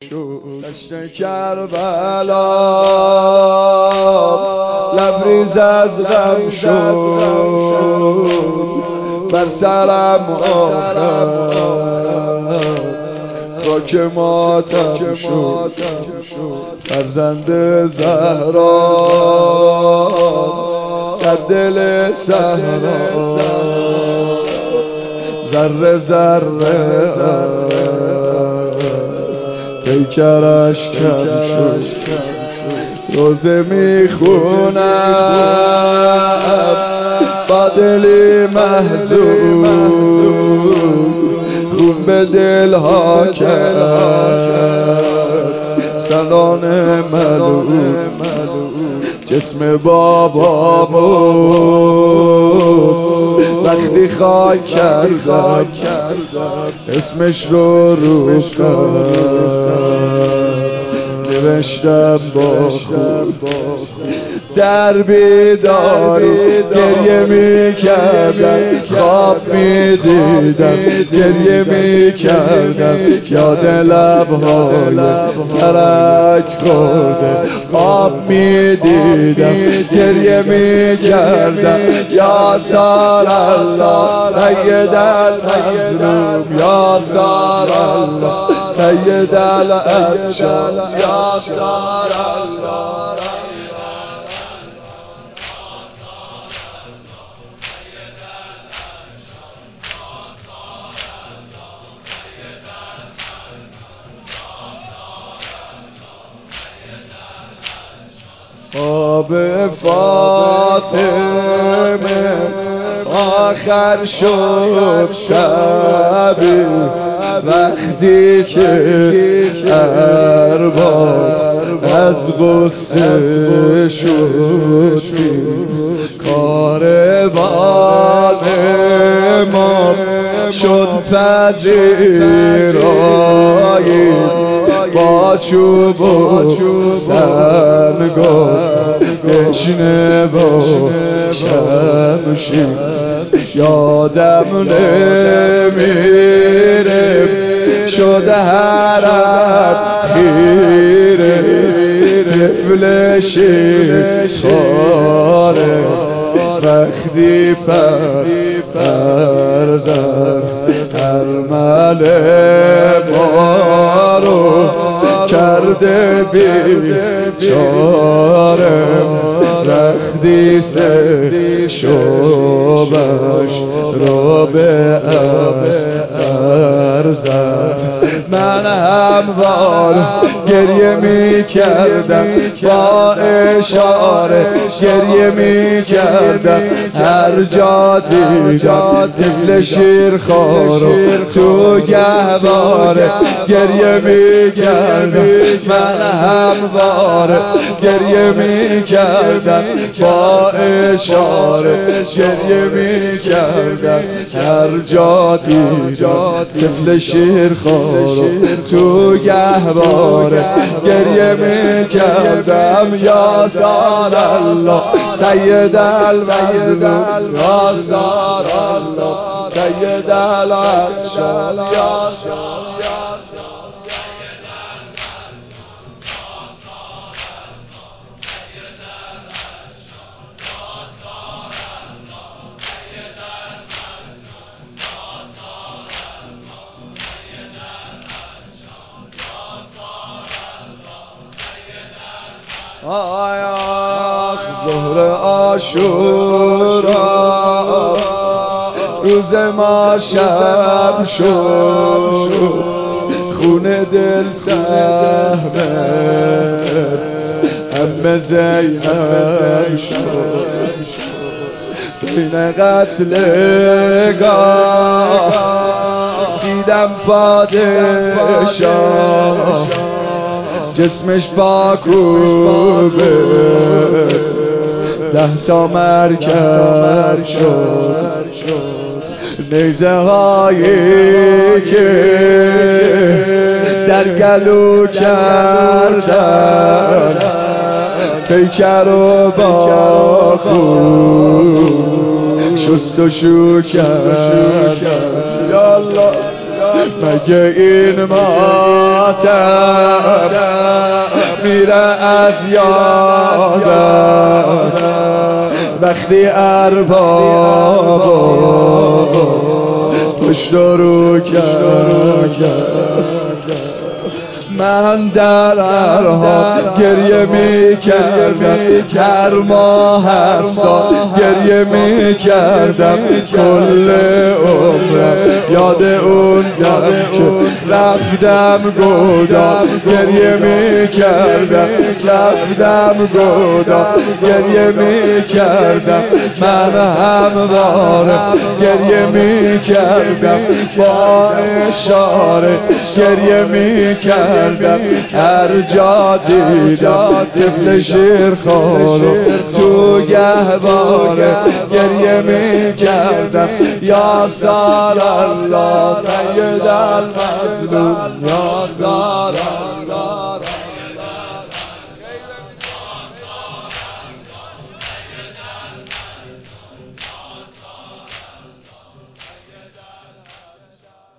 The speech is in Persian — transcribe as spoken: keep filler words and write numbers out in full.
دشت کربلا لبریز از غم شد، بر سرم آخر خاک ماتم شد. فرزند زهرا در دل صحرا ذره ذره پیکرش کم شد. روزه میخونم با دلی محزون، خون به دلها کرد سنان ملعون. جسم بابامو وقتی خاک کردم اسمش رو رو نوشتم با خون. در بیداری گریه می کردم، خواب می دیدم گریه می کردم، یاد لبهای ترک خورده آب می دیدم گریه می کردم. یا سال الله سید المظلوم، یا سال الله سید الاطشان، یا سال الله آب فاطمه آخر شد شبی، وقتی که ارباب از غصه شد. کاروان ما شد پذیرایی با چوب و سنگار بشنه و شمشیر. یادم نمیره شده هرم خیره، طفل شیخاره وقتی پر فرزن ارمل ما رو کرده بیچاره. رختی سه شبش رو به اسفر زد. من هموار گریه می کردم با اشاره گریه می کردم، هر جا دیدم طفل شیرخوارو تو گهواره گریه می کردم. من هموار گریه می کردم با اشاره گریه می کردم، هر جا دیدم طفل شیرخوارو تو گهواره گریه می کردم. یا سال الله سید المظلوم، یا سال الله سید الاطشان، یا آی آخ ظهر عاشورا روز ما شب شد، خون دل سهمه ام زینب شد. بین قتلگاه دیدم پادشاه، جسمش پاکوبه ده تا مرکب شد. نیزه هایی که در گلو کردن پیکر و با خون شست و شو کردن. یا الله مگه این ماتم میره از یادم وقتی ارباب پشت رو کرد. من در هر حال گریه می کردم، هر ماه هر سال گریه می کردم، کل عمرم یاد اون دم که رفتم گودام گریه می کردم، رفتم گودام گریه می کردم. من همواره گریه می کردم، با اشاره گریه می کردم. هر جا دیدم طفل شیرخوارو تو گهواره گریه می کردم. یا سال الله سید المظلوم، یا سال